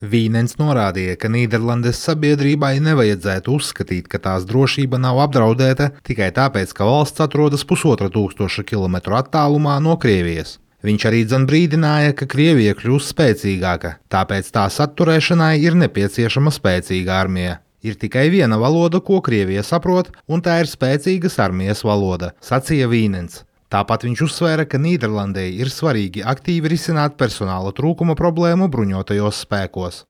Vīnens norādīja, ka Nīderlandes sabiedrībai nevajadzētu uzskatīt, ka tās drošība nav apdraudēta tikai tāpēc, ka valsts atrodas 1500 kilometru attālumā no Krievijas. Viņš arī brīdināja, ka Krievija kļūs spēcīgāka, tāpēc tās atturēšanai ir nepieciešama spēcīga armija. Ir tikai viena valoda, ko Krievija saprot, un tā ir spēcīgas armijas valoda, sacīja Vīnens. Tāpat viņš uzsvēra, ka Nīderlandei ir svarīgi aktīvi risināt personāla trūkuma problēmu bruņotajos spēkos.